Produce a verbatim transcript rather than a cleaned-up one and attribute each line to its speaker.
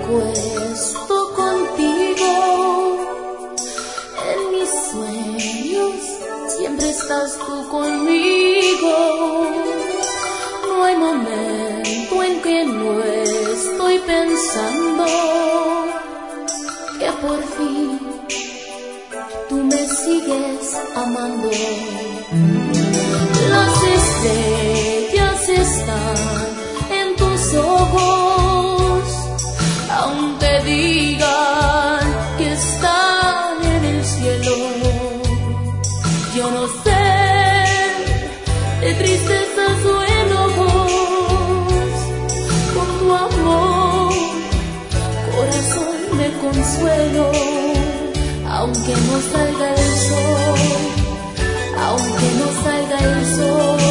Speaker 1: acuesto contigo. En mis sueños siempre estás tú conmigo. No hay momento en que no estoy pensando que por fin tú me sigues amando. Las estrellas están en tus ojos, aunque digan que están en el cielo. Yo no sé de tristezas o enojos, con tu amor, corazón, me consuelo. Aunque no salga el sol, aunque no salga el sol.